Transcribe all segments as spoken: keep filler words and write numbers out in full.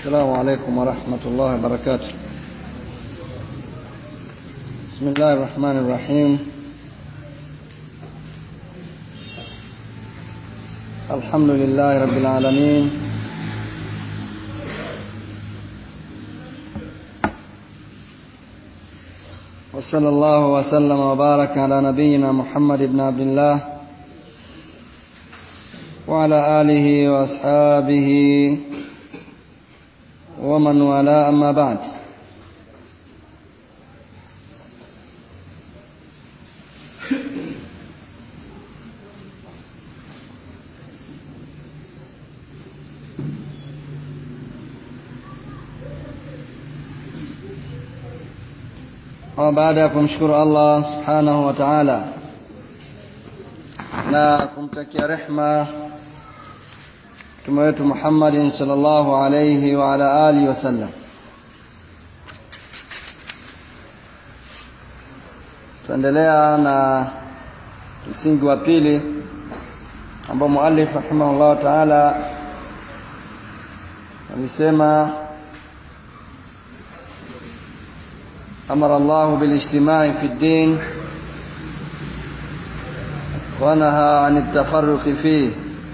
السلام عليكم ورحمة الله وبركاته. بسم الله الرحمن الرحيم. الحمد لله رب العالمين، وصلى الله وسلم وبارك على نبينا محمد بن عبد الله وعلى آله وأصحابه ومن والاه، أما بعد. Baada ya kumshukuru Allah subhanahu wa ta'ala na kumtakia rehma Mtume wetu Muhammadin sallallahu alayhi wa ala alihi wasallam, tuendelea na msingi wa pili ambao muallif rahimahullah ta'ala alisema أمر الله بالاجتماع في الدين ونهى عن التفرق فيه،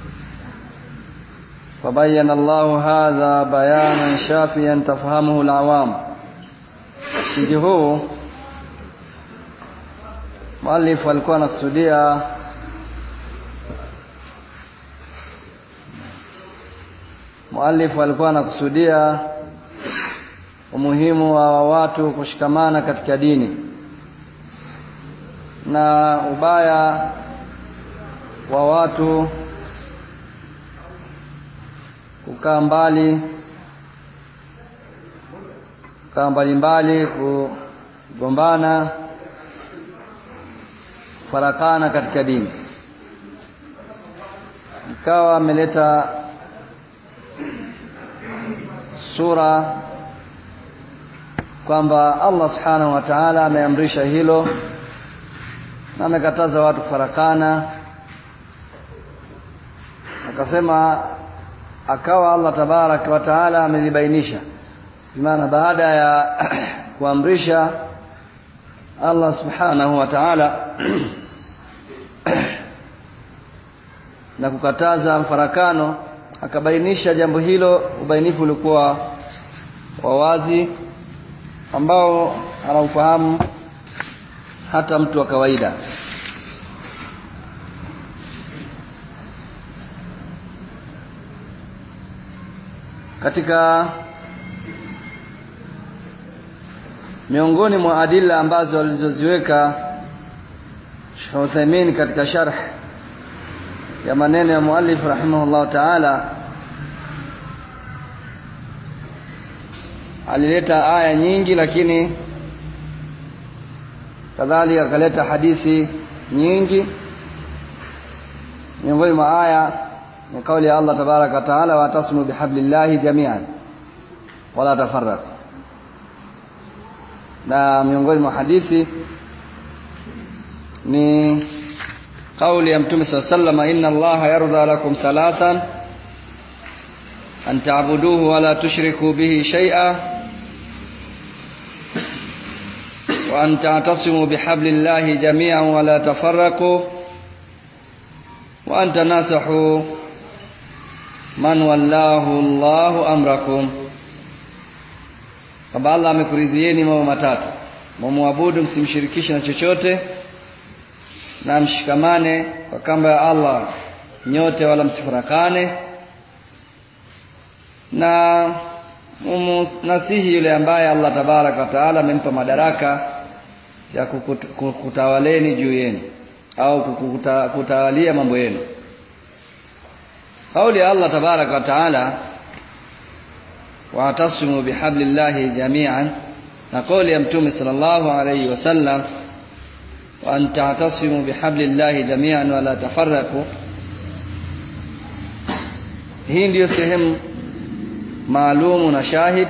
فبين الله هذا بيانا شافيا تفهمه العوام. Msingi huu muallif alikuwa anakusudia muallif alikuwa anakusudia umuhimu wa watu kushikamana katika dini na ubaya wa watu kukaa mbali kukaa mbali mbali kugombana, farakana katika dini. Ikawa ameleta sura kwamba Allah subhanahu wa ta'ala ameamrisha hilo na amekataza watu farakana. Akasema akawa Allah tabarak wa ta'ala amelibainisha, maana baada ya kuamrisha Allah subhanahu wa ta'ala na kukataza farakano, akabainisha jambo hilo. Ubainifu ulikuwa wa wazi ambao anaufahamu hata mtu wa kawaida. Katika miongoni mwa adila ambazo alizoziweka Sheikh Uthaymeen katika sharh ya maneno ya muallif rahimahullah ta'ala, alileta aya nyingi, lakini kadhalika akaleta hadithi nyingi. Miongoni mwa aya ni kauli ya Allah tabaraka wa taala, wa tasmu bihablillahi jami'an wala tafarraqu. Na miongoni mwa hadithi ni kauli ya Mtume sallallahu alayhi wasallam, inna Allaha yarda lakum thalathan an ta'buduhu wa la tushriku bihi shay'an wa an ta'tasimu bihablillahi jami'an wa la tafarraqu wa an tanasahu man wallahu Allahu amrakum. Kwamba Allah amekuridhieni mambo matatu: mumwabudu, msimshirikishe na chochote, na mshikamane kwa kamba ya Allah nyote wala msifarakane, na nasihi yule ambaye Allah tabaraka wa taala amempa madaraka ya kukutawaleni juu yenu au kutawalia mambo yenu. Kauli ya Allah tabaraka wa taala, wa tasimu bihablillahi jami'an, na kauli ya Mtume sallallahu alayhi wasallam, wa an ta'tasimu bihablillahi jami'an wa la tafarraqu. Hii ndiyo sehemu maalumu na shahid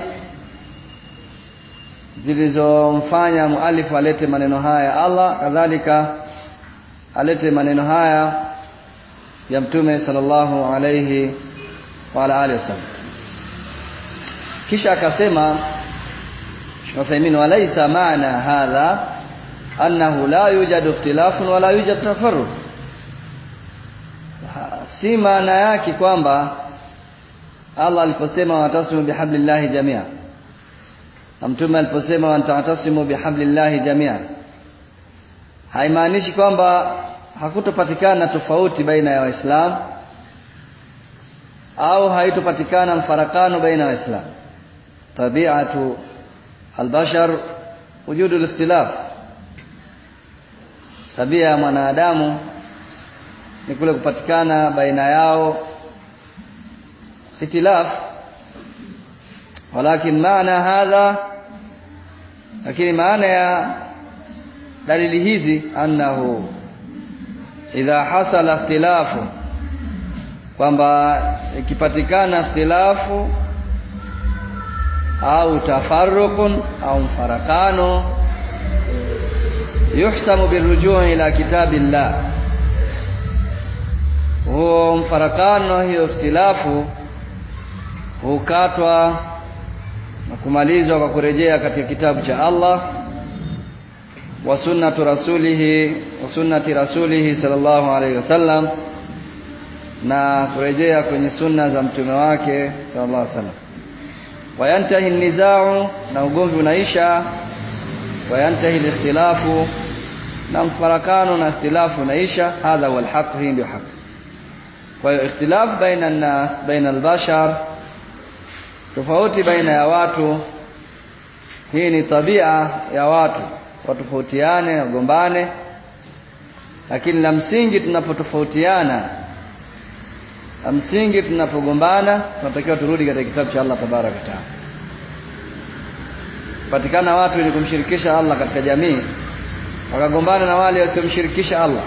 zilizomfanya muallif alete maneno haya Allah, kadhalika alete maneno haya ya Mtume sallallahu alayhi wa ala alihi wasallam. kisha akasema Uthaymeen walaysa maana hadha annahu la yujadu ikhtilafun wala yujadu tafarruq, si maana yake kwamba Allah aliposema watasimu bihablillahi jami'a na mtume aliposema watasimu bihablillahi jami'a haimaanishi kwamba hakutopatikana tofauti baina ya waislamu au haitopatikana mfarakano baina ya waislamu. Tabi'atu albashar wujudu al-ikhtilaf, tabia ya mwanadamu ni kule kupatikana baina yao ikhtilaf. Walakin maana hadha, lakini maana ya dalili hizi annahu idha hasala ikhtilafu, kwamba ikipatikana ikhtilafu au tafarruqun au mfarakano, yuhsamu birrujuu ila kitabillah, huo mfarakano, hiyo ikhtilafu hukatwa na kumalizwa kwa kurejea katika kitabu cha Allah wa sunnatu rasulihi wa sunnati rasulihi sallallahu alayhi wasallam, na kurejea kwenye sunna za mtume wake sallallahu alayhi wasallam. Wayantahi an-nizaa, na ugomvi unaisha. Wayantahi al-ikhtilafu, na mfarakano na ikhtilafu unaisha. Hadha huwa al-haq, hii ndio haki. Kwa hiyo ikhtilaf baina an-nas, baina al-bashar, tofauti baina ya watu, hii ni tabia ya watu, watofautiane, wagombane. Lakini la msingi tunapotofautiana, la msingi tunapogombana, tunatakiwa turudi katika kitabu cha Allah tabaraka wa taala. Patikana watu ili kumshirikisha Allah katika jamii, wakagombana na wale wasiomshirikisha Allah,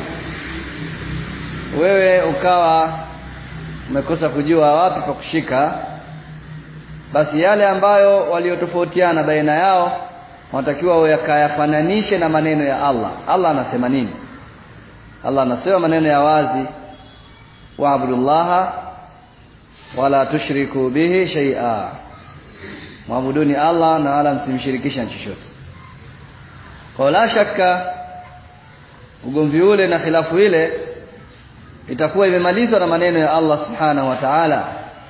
wewe ukawa umekosa kujua wapi pa kushika, basi yale ambayo waliotofautiana baina yao wanatakiwa wakayafananishe na maneno ya Allah. Allah anasema nini? Allah anasema maneno ya wazi, wa'budullaha wala tushriku bihi shay'a, muabuduni Allah na wala msimshirikishe chochote. Kwa la shaka ugomvi ule na khilafu ile itakuwa imemalizwa na maneno ya Allah subhanahu wa ta'ala,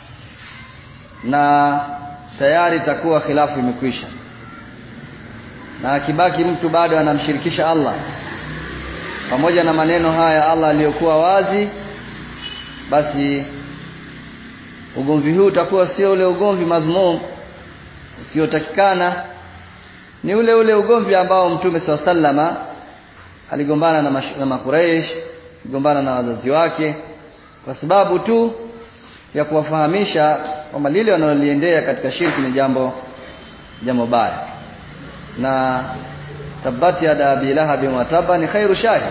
na tayari itakuwa khilafu imekwisha. Na akibaki mtu bado anamshirikisha Allah pamoja na maneno haya Allah aliyokuwa wazi, basi ugomvi huu utakuwa sio ule ugomvi madhmum usiotakikana, ni ule ule ugomvi ambao Mtume swalla sallama aligombana na, na Makuraish, aligombana na wazazi wake kwa sababu tu ya kuwafahamisha kwamba lile wanaloliendea katika shirki ni jambo jambo baya. Na tabati ya Abi Lahab wa Tabba ni khairu shahid.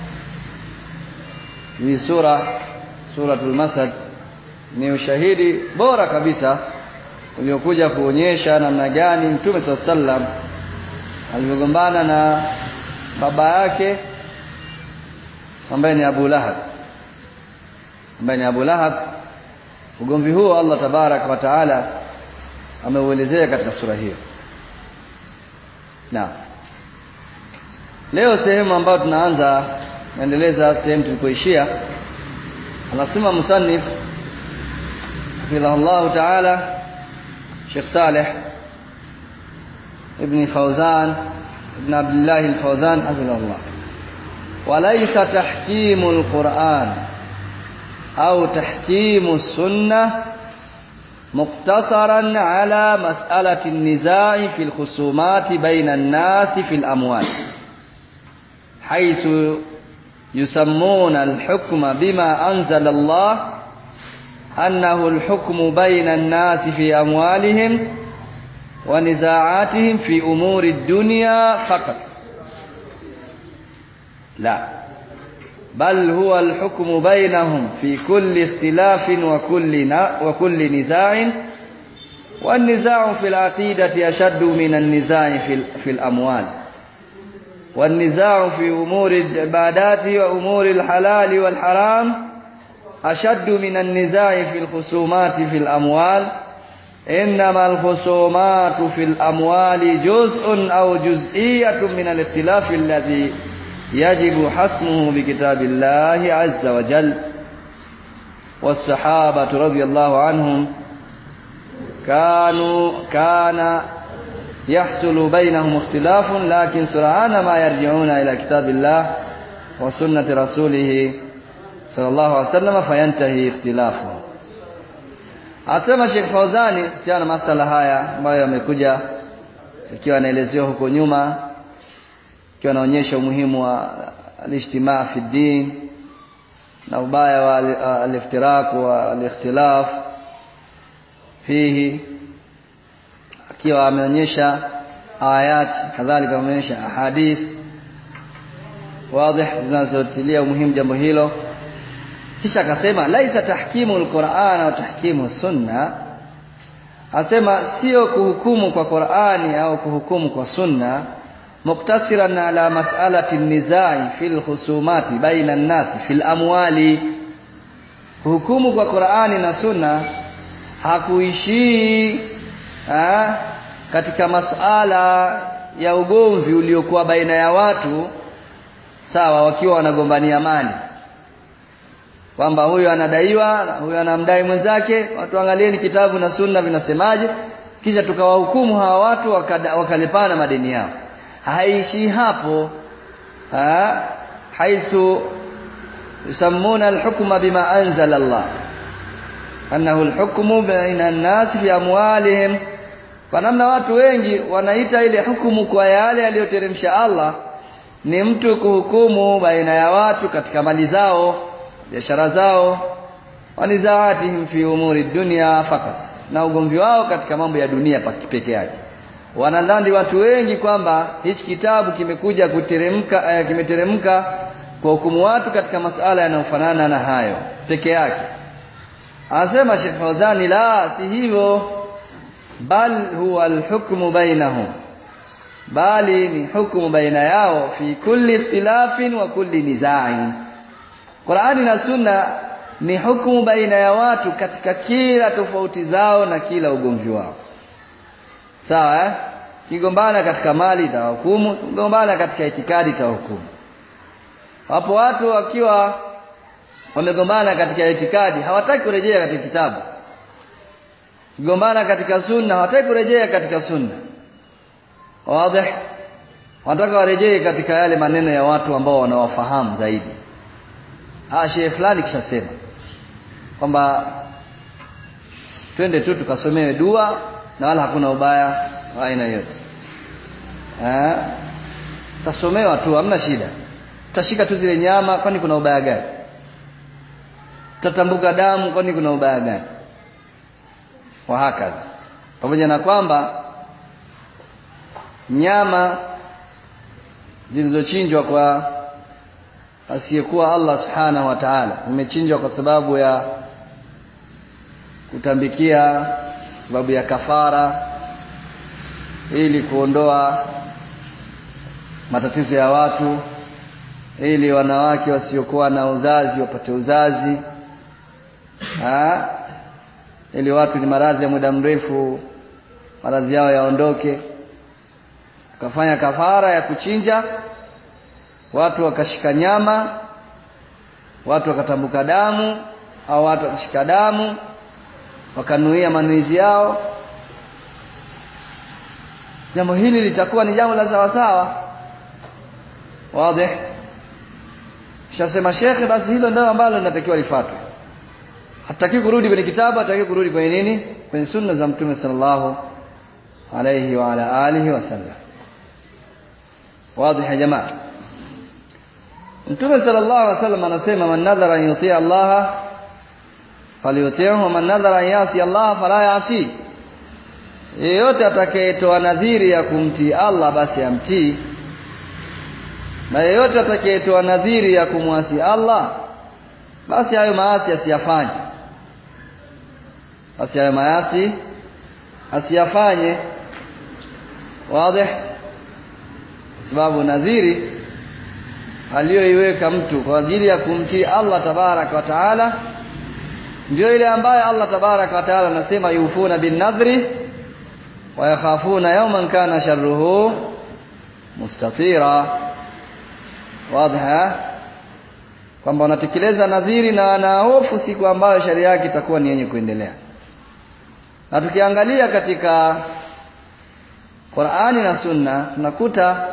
Hii sura suratul Masad ni ushahidi bora kabisa uliokuja kuonyesha namna gani Mtume sallallahu alaihi wasallam aligombana na baba yake ambaye ni Abu Lahab, ambaye ni Abu Lahab. Ugomvi huo Allah tabaraka wa taala ameuelezea katika sura hiyo. Na leo sehemu ambayo tunaanza naendeleza sehemu tulikoishia, anasema musannif rahimahullah taala Sheikh Saleh ibn Fawzan ibn Abdullah al-Fawzan hafidhahullah, walaysa tahkimu al-Qur'an au tahkimu as-sunnah مقتصرا على مسألة النزاع في الخصومات بين الناس في الأموال، حيث يسمون الحكم بما أنزل الله أنه الحكم بين الناس في أموالهم ونزاعاتهم في أمور الدنيا فقط. لا، بل هو الحكم بينهم في كل اختلاف وكل وكل نزاع، والنزاع في العقيدة أشد من النزاع في في الأموال، والنزاع في أمور العبادات وأمور الحلال والحرام أشد من النزاع في الخصومات في الأموال، إنما الخصومات في الأموال جزء أو جزئية من الاختلاف الذي يجب حسمه بكتاب الله عز وجل. والصحابة رضي الله عنهم كانوا كان يحصل بينهم اختلاف لكن سرعان ما يرجعون إلى كتاب الله وسنة رسوله صلى الله عليه وسلم فينتهي اختلافهم. Asema Sheikh Fawzani kuhusiana masala haya ambayo yamekuja ikiwa anaelezewa huko nyuma, ikiwa anaonyesha umuhimu wa al-ijtimaa fi din na ubaya wa al-iftiraq wa al-ikhtilaf fihi, akiwa ameonyesha ayat kadhalika ameonyesha ahadith wazi zinazotilia umuhimu jambo hilo. Kisha akasema laisa tahkimu al-Qur'an au tahkimu sunna, asema sio kuhukumu kwa Qur'ani au kuhukumu kwa sunna muktasiran ala mas'alati an-nizai fil khusumati baina an-nas fil amwali. Hukumu kwa Qur'ani na sunna hakuishi ha, katika mas'ala ya ugomvi uliokuwa baina ya watu sawa wakiwa wanagombania mali, kwamba huyu anadaiwa na huyu anamdai mwenzake, watu angalieni kitabu na sunna vinasemaje, kisha tukawahukumu hawa watu wakalipana madeni yao. Haishi hapo, ha haithu yusammuna al-hukma bima anzala Allah annahu al-hukmu baina an-nas fi amwalihim. Kwa namna watu wengi wanaita ile hukumu kwa yale aliyoteremsha Allah ni mtu kuhukumu baina ya watu katika mali zao, biashara zao, wanizaatihim fi umuri dunya fakat, na ugomvi wao katika mambo ya dunia pekee yake. Wanadhani watu wengi kwamba hichi kitabu kimekuja kuteremka eh, kimeteremka kwa hukumu watu katika masala yanayofanana na hayo pekee yake. Anasema Sheikh Fawzani, la si hivyo, bal huwa al-hukmu bainahum, bali ni hukumu baina yao fi kulli ikhtilafin wa kulli niza'in. Qur'ani na sunna ni hukumu baina ya watu katika kila tofauti zao na kila ugomvi wao. Sawa eh? Kigombana katika mali itahukumu, kigombana katika itikadi itahukumu. Hapo watu wakiwa wamegombana katika itikadi hawataki kurejea katika kitabu. Kigombana katika sunna hawataki kurejea katika sunna. Wazi? Wanataka warejee katika yale maneno ya watu ambao wanawafahamu zaidi. Ah, shehe fulani kishasema kwamba twende tu tukasomewe dua na wala hakuna ubaya wa aina yote. Eh? Tasomewa tu hamna shida. Tutashika tu zile nyama kwani kuna ubaya gani? Tutatambuka damu kwani kuna ubaya gani? Wa hakadha. Pamoja na kwamba nyama zilizochinjwa kwa asiyekuwa Allah subhanahu wa ta'ala imechinjwa kwa sababu ya kutambikia, sababu ya kafara, ili kuondoa matatizo ya watu, ili wanawake wasiokuwa na uzazi wapate uzazi, ha? Ili watu ni maradhi ya muda mrefu maradhi yao yaondoke. Kafanya kafara ya kuchinja, watu wakashika nyama, watu wakatambuka damu au watu wakashika damu wakanuia manuizi yao. Jambo hili litakuwa ni jambo la sawa sawa. Wazi? Shasema shekhe, basi hilo ndio ambalo linatakiwa lifuatwe. Hataki kurudi kwenye kitabu, hataki kurudi kwenye nini? Kwenye sunna za Mtume sallallahu alayhi wa ala alihi wasallam. Wazi ya jamaa? Mtume sallallahu alayhi wasallam anasema man nadhara an yuti Allah falyuti'hu, man nadhara an yasi Allah fala yasi. Yeyote atakayetoa nadhiri ya kumtii Allah basi amtii, na yeyote atakayetoa nadhiri ya kumwasi Allah basi hayo maasi asiyafanye. Basi hayo maasi asiyafanye. Wazi? Sababu nadhiri aliyoiweka mtu kwa ajili ya kumtii Allah tabaraka wa taala ndio ile ambayo Allah tabaraka wa taala anasema yufuna bin nadhri wa yakhafuna yawman kana sharruhu mustatira. Wazi, kwamba wanatekeleza nadhiri na wanahofu siku ambayo sharia yake itakuwa ni yenye kuendelea. Na tukiangalia katika Qur'ani na Sunna tunakuta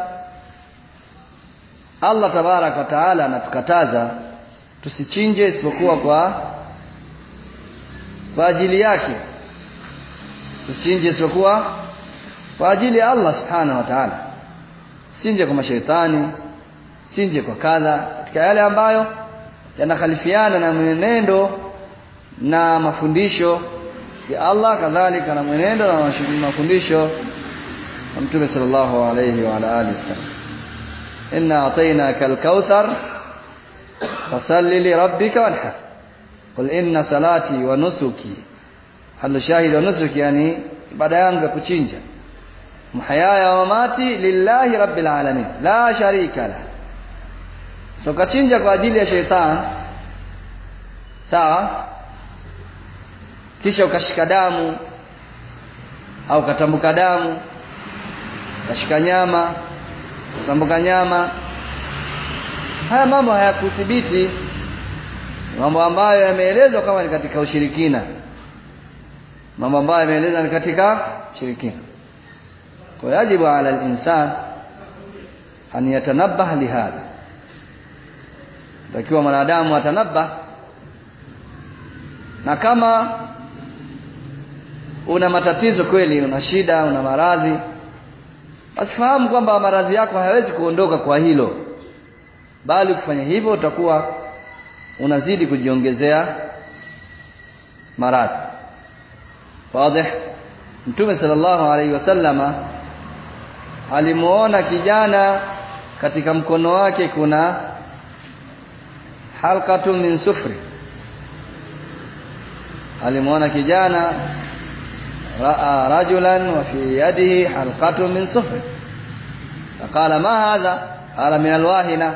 Allah tabaraka wa taala anatukataza tusichinje isipokuwa kwa kwa ajili yake. Tusichinje isipokuwa kwa ajili ya Allah subhanahu wa ta'ala. Sinje kwa mashaitani, sinje kwa kadha, katika yale ambayo yanakhalifiana na mwenendo na mafundisho ya Allah, kadhalika na mwenendo na mafundisho ya Mtume sallallahu alayhi wa ala alihi wasallam. Inna atainaka al-kautsar fasalli li rabbika wanhar qul inna salati wa nusuki. Hal shahid wa nusuki yani ibada yangu ya kuchinja, mahayaya wa mamati lillahi rabbil alamin la sharika la. So kachinja kwa ajili ya shetani, sawa, kisha ukashika damu au katambuka damu, ukashika nyama, katambuka nyama, haya mambo hayakuthibiti, mambo ambayo yameelezwa kama ni katika ushirikina, mambo ambayo yameelezwa ni katika ushirikina. Kwa yajibu ala al-insan an yatanabbah lihadha, takiwa mwanadamu atanabah. Na kama una matatizo kweli, una shida, una maradhi, asifahamu kwamba maradhi yako hayawezi kuondoka kwa hilo, bali ukifanya hivyo utakuwa unazidi kujiongezea maradhi. Wazi. Mtume sallallahu alaihi wasallama alimuona kijana katika mkono wake kuna halqatu min sufri. Alimuona kijana raa rajulan wa fi yadihi halqatu min sufri. Faqala ma hadha? Qala min alwahina.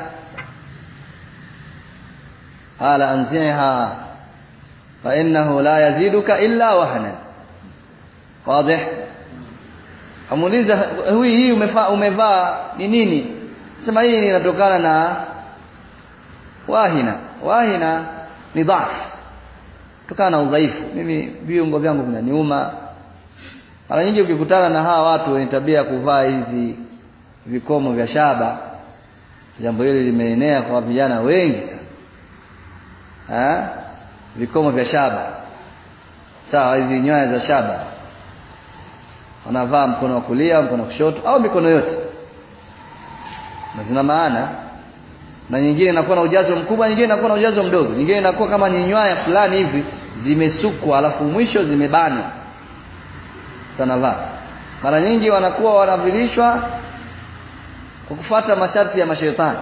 Qala anziha fa innahu la yaziduka illa wahnan. Wazi. Amuuliza, hii hii umevaa umevaa ni nini? Sema hii inatokana na wahina. Wahina ni dhaifu, kutokana na udhaifu. Mimi viungo vyangu vinaniuma. Mara nyingi ukikutana na hawa watu wenye tabia kuvaa hizi vikomo vya shaba, jambo hili limeenea kwa vijana wengi sana. Ah, vikomo vya shaba, sawa, hizi nywaya za shaba wanavaa mkono wa kulia, mkono wa kushoto au mikono yote, na zina maana. Na nyingine inakuwa na ujazo mkubwa, nyingine inakuwa na ujazo mdogo, nyingine inakuwa kama ni nywaya fulani hivi zimesukwa alafu mwisho zimebanwa, tunavaa. Mara nyingi wanakuwa wanavilishwa kwa kufuata masharti ya mashaitani,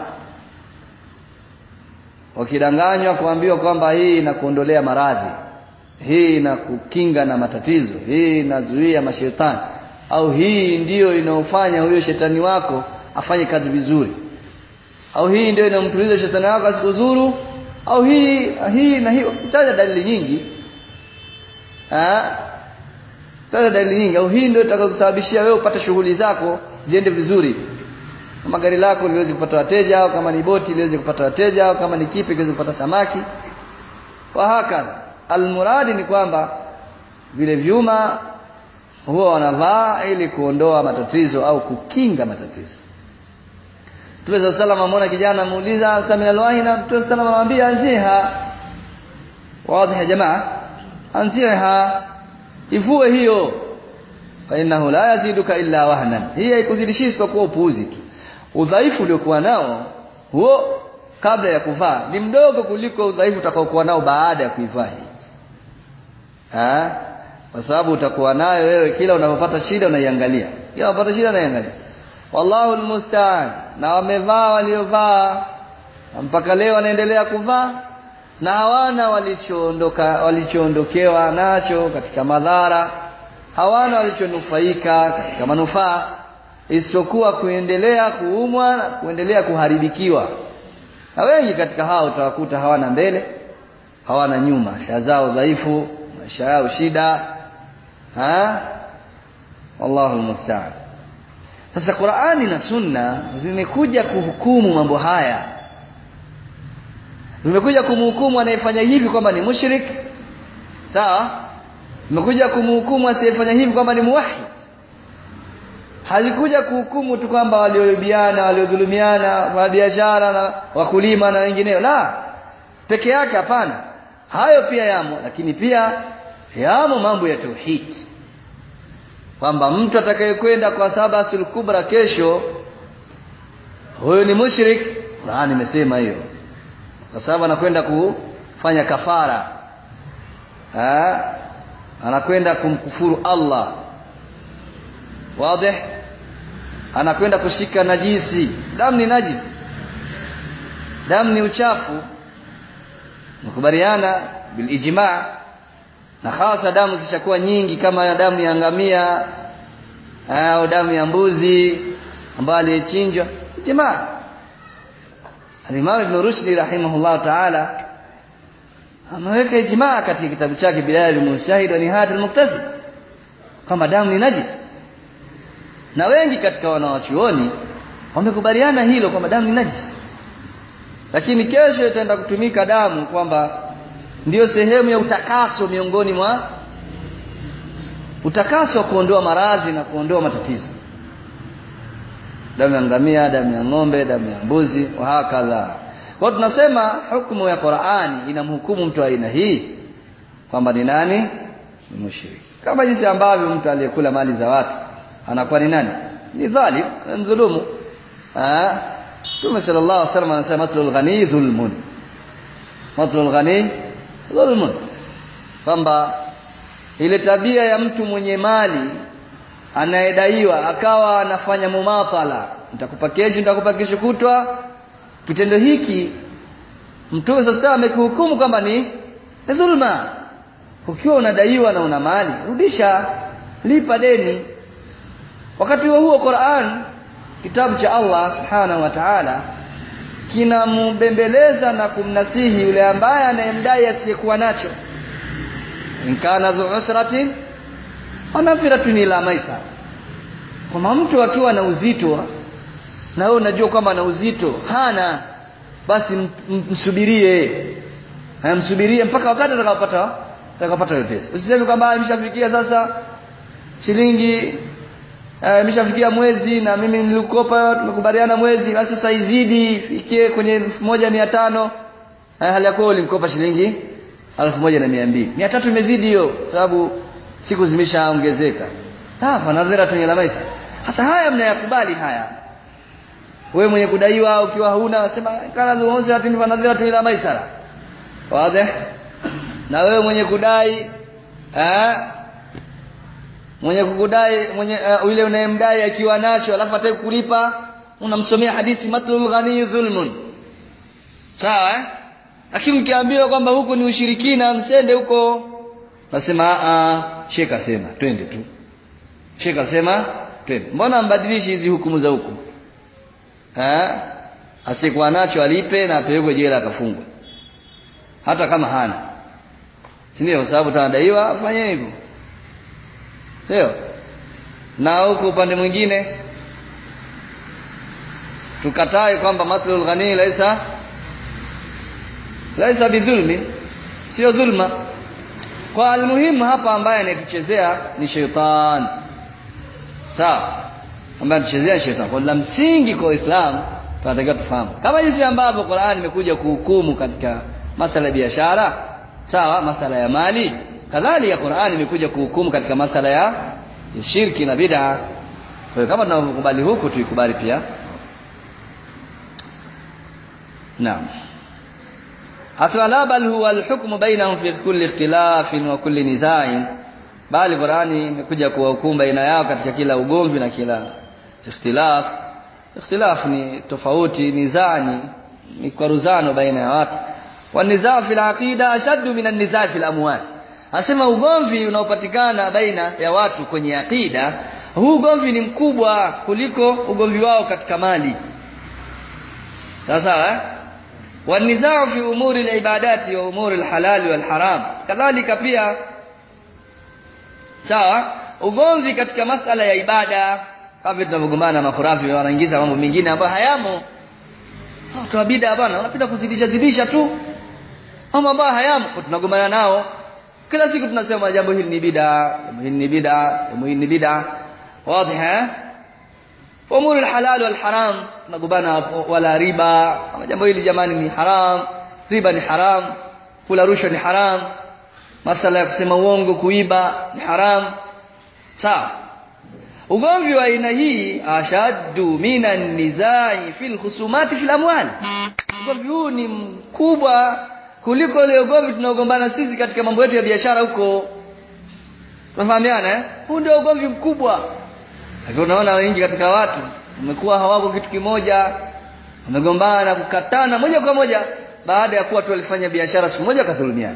wakidanganywa kuambiwa kwamba hii inakuondolea maradhi, hii inakukinga na matatizo, hii inazuia mashaitani, au hii ndiyo inaofanya huyo shetani wako afanye kazi vizuri, au hii ndio inamtuliza shetani wako asikuzuru, au hii hii na hiyo. Itaja dalili nyingi, ah, itaja dalili nyingi. Au hii ndio itakayokusababishia wewe upate shughuli zako ziende vizuri, kama gari lako liweze kupata wateja, au kama ni boti liweze kupata wateja, au kama ni kipi kiweze kupata samaki. Kwa hakika almuradi ni kwamba vile vyuma huwa wanavaa ili kuondoa matatizo au kukinga matatizo. Mtume sallallahu alayhi wasallam ameona kijana, muuliza samina alwahina. Mtume sallallahu alayhi wasallam anamwambia anziha. Wazi ya jamaa, anziha, ivue hiyo, fa innahu la yaziduka illa wahnan. Hii haikuzidishi kwa upuuzi tu. Udhaifu uliokuwa nao huo kabla ya kuvaa ni mdogo kuliko udhaifu utakaokuwa nao baada ya kuivaa. Ah, kwa sababu utakuwa nayo wewe kila unapopata shida unaiangalia, kila unapopata shida unaiangalia. Wallahu almusta'an. Na wamevaa waliovaa mpaka leo wanaendelea kuvaa, na hawana walichoondoka walichoondokewa nacho katika madhara, hawana walichonufaika katika manufaa, isipokuwa kuendelea kuumwa na kuendelea kuharibikiwa. Na wengi katika hao utawakuta hawana mbele, hawana nyuma, maisha zao dhaifu, maisha yao shida. Ha? Wallahu musta'an. Sasa Qur'ani na Sunna zimekuja kuhukumu mambo haya. Zimekuja kumhukumu anayefanya hivi kwamba ni mushrik. Sawa? Zimekuja kumhukumu asiyefanya hivi kwamba ni muwahhid. Hazikuja kuhukumu tu kwamba walioibiana, waliodhulumiana, wa biashara na wakulima na wengineo. La. Peke yake hapana. Hayo pia yamo, lakini pia yamo mambo ya tauhid. Kwamba mtu atakayekwenda kwa sabasul kubra kesho, huyo ni mushrik. Qur'ani imesema hiyo. Kwa sababu anakwenda kufanya kafara. Ah, anakwenda kumkufuru Allah. Wazi? Anakwenda kushika najisi. Damu ni najisi. Damu ni uchafu. Mkubaliana bil ijma'. Na hasa damu kishakuwa nyingi kama damu ya ngamia au damu ya mbuzi ambayo alichinjwa, ijma'. Al-Imam Ibn Rushd rahimahullah ta'ala ameweka ijma' katika kitabu chake Bidayah al-Mujtahid wa Nihayat al-Muqtasid kama damu ni najis. Na wengi katika wanawachuoni wamekubaliana hilo kwamba damu ni najis. Lakini kesho itaenda kutumika damu kwamba ndio sehemu ya utakaso miongoni mwa utakaso, kuondoa maradhi na kuondoa matatizo. Damu ya ngamia, damu ya ng'ombe, damu ya mbuzi wa hakadha. Kwa tunasema hukumu ya Qur'ani inamhukumu mtu aina hii kwamba ni nani? Ni mushriki. Kama jinsi ambavyo mtu aliyekula mali za watu anakuwa ni nani? Ni dhalim, mdhulumu. Ah, Mtume sallallahu alaihi wasallam anasema matlul ghani dhulmun. Matlul ghani dhulmun. Kwamba ile tabia ya mtu mwenye mali anayedaiwa akawa anafanya mumathala, nitakupa kesho, nitakupa kesho kutwa, kitendo hiki Mtume sasa amekuhukumu kwamba ni dhulma. Ukiwa unadaiwa na una mali, rudisha, lipa deni. Wakati huo huo Qur'an, kitabu cha Allah subhanahu wa ta'ala, kinambembeleza na kumnasihi yule ambaye anayemdai asiyekuwa nacho. In kana dhu usratin anafiratun ila maisar. Kama mtu akiwa na uzito na wewe unajua kwamba ana uzito hana, basi msubirie. Msubirie mpaka wakati atakapopata atakapopata ile pesa. Usiseme kwamba imeshafikia sasa shilingi imeshafikia mwezi na mimi nilikopa tumekubaliana mwezi, basi sasa izidi ifikie kwenye elfu moja mia tano, hali yako ulimkopa shilingi elfu moja na mia mbili. mia tatu imezidi hiyo sababu siku zimeshaongezeka. Tafa nadhira tunyela maisha. Hasa haya mnayakubali haya. Wewe mwenye kudaiwa ukiwa huna unasema kana dhuonse ati ni nadhira tunyela maisha. Wazi? Na wewe mwenye kudai eh mwenye kukudai mwenye uh, yule unayemdai akiwa nacho alafu ataki kulipa, unamsomea hadithi matlul ghani dhulmun. Sawa eh? Lakini ukiambiwa kwamba huko ni ushirikina, msende huko, nasema a sheka sema twende tu. Sheka sema twende. Mbona mbadilishi hizi hukumu za huko? Eh? Asikuwa nacho alipe na apelekwe jela akafungwe. Hata kama hana. Si ndio? Sababu tunadaiwa afanye hivyo. Sio? Na huko upande mwingine tukatai kwamba matlul ghani laisa laisa bidhulmi, sio dhulma. Kwa almuhimu hapa ambaye anatuchezea ni shaytan. Sawa? Ambaye anatuchezea shaytan. Kwa msingi kwa Uislamu tunatakiwa tufahamu. Kama jinsi ambavyo Qur'an imekuja kuhukumu katika masala ya biashara, sawa, masala ya mali, kadhalika Qur'an imekuja kuhukumu katika masala ya shirki na bid'a. Kwa hiyo kama tunakubali huku tuikubali pia. Naam. Aswala bal huwa al-hukmu bainahum fi kulli ikhtilafin wa kulli niza'in. Bali Qur'ani imekuja kuwahukumu baina yao katika kila ugomvi na kila ikhtilaf. Ikhtilaf ni tofauti, nizani ni kwaruzano baina ya watu. Wa nizaa fil aqida ashaddu min an-nizaa fil amwal. Asema ugomvi unaopatikana baina ya watu kwenye akida, huu ugomvi ni mkubwa kuliko ugomvi wao katika mali. Sasa eh? wanizaa fi umuri al-ibadati wa umuri al-halal wal-haram. Kadhalika pia sawa ugomvi katika masala ya ibada, kama tunavyogombana makhurafi wanaingiza mambo mengine ambayo hayamo. Watu wa bid'a bwana wanapenda kuzidisha zidisha tu mambo ambayo hayamo, tunagombana nao kila siku. Tunasema jambo hili ni bid'a, jambo hili ni bid'a, jambo hili ni bid'a. Wazi ha? Umuri al-halal wal-haram tunagombana, wala riba, kama jambo hili jamani ni haram, riba ni haram, kula rushwa ni haram, masala ya kusema uongo, kuiba ni haram. Sawa. Ugomvi wa aina hii ashaddu minan nizai fil khusumati fil amwal. Ugomvi huu ni mkubwa kuliko ile ugomvi tunaogombana sisi katika mambo yetu ya biashara huko. Tunafahamiana eh? Huu ndio ugomvi mkubwa. Lakini unaona wengi katika watu wamekuwa hawako kitu kimoja, wamegombana kukatana moja kwa moja baada ya kuwa tu walifanya biashara siku moja kadhulumiana.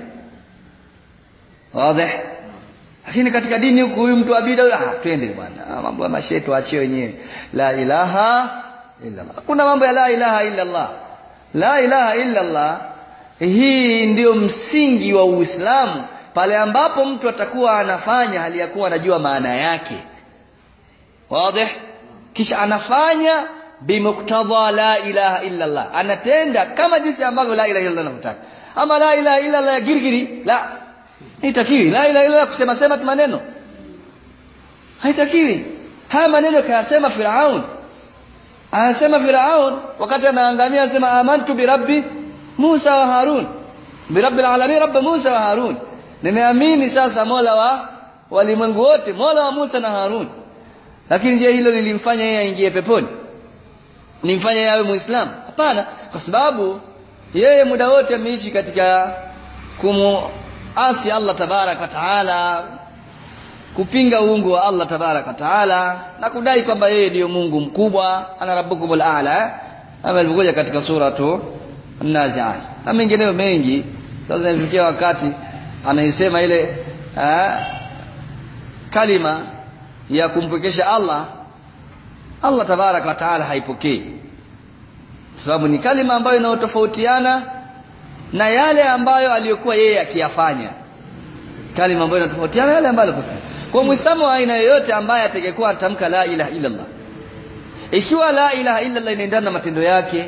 Wazi? Lakini katika dini huku huyu mtu abida ah twende bwana. Mambo ya masheto achie wenyewe. La ilaha illa Allah. Kuna mambo ya la ilaha illa Allah. La ilaha illa Allah hii ndio msingi wa Uislamu, pale ambapo mtu atakuwa anafanya hali ya kuwa anajua maana yake. Wazi? Kisha anafanya bimuktadha la ilaha illa Allah. Anatenda kama jinsi ambavyo la ilaha illa Allah inataka. Ama la ilaha illa Allah ya girgiri, la haitakiwi. La ilaha illa kusema sema tu maneno, haitakiwi. Haya maneno kayasema Firaun. Anasema Firaun wakati anaangamia, anasema amantu bi rabbi Musa wa Harun, bi rabbil alamin, rabb Musa wa Harun. Nimeamini sasa Mola wa walimwengu wote, Mola wa Musa na Harun. Lakini je, hilo lilimfanya yeye aingie peponi? Nimfanya yeye awe Muislamu? Hapana, kwa sababu yeye muda wote ameishi katika kumu asi Allah tabarak wa taala, kupinga uungu wa Allah tabarak wa taala na kudai kwamba yeye ndiyo Mungu mkubwa, ana rabbukumul a'la, kama ilivyokuja katika suratu An-Nazi'at na mengineyo mengi. Sasa inafikia wakati anaisema ile aa, kalima ya kumpokesha Allah, Allah tabarak wa taala haipokei, sababu ni kalima ambayo inayotofautiana na yale ambayo aliyokuwa yeye akiyafanya, kalima ambayo inatofautiana yale ambayo alikuwa. Kwa Muislamu wa aina yoyote ambaye atakayekuwa atamka la ilaha illa Allah, ikiwa la ilaha illa Allah inaendana na matendo yake,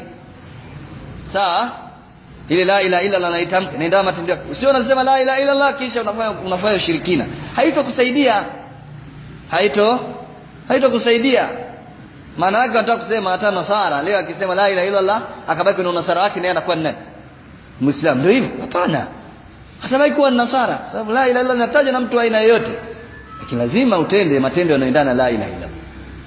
sawa, ile la ilaha illa Allah anaitamka inaendana na matendo yake. Usio unasema la ilaha illa Allah kisha unafanya unafanya ushirikina, haitokusaidia, haito haitokusaidia. Maana yake nataka kusema hata Nasara leo akisema la ilaha illa Allah akabaki na unasara wake, naye anakuwa nani? Muislamu. Ndio hivyo? Hapana, hatabaki kuwa Nasara, sababu la ilaha illa Allah inataja na mtu aina yoyote. Lakini lazima utende matendo yanayoendana la ilaha illa Allah.